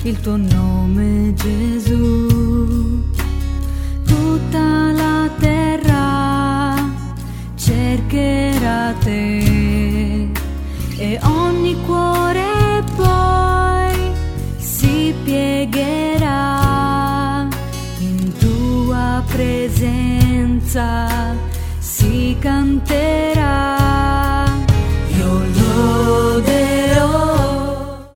il tuo nome, Gesù. Tutta la terra cercherà te e ogni cuore poi si piegherà in tua presenza, si canterà.